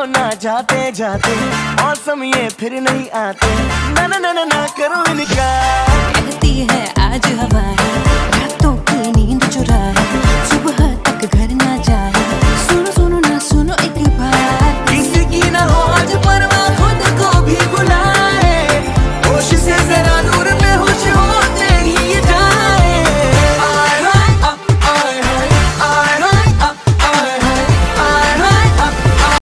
ना जाते जाते मौसम ये फिर नहीं आते, ना ना ना ना, ना करो इनकार। कहती है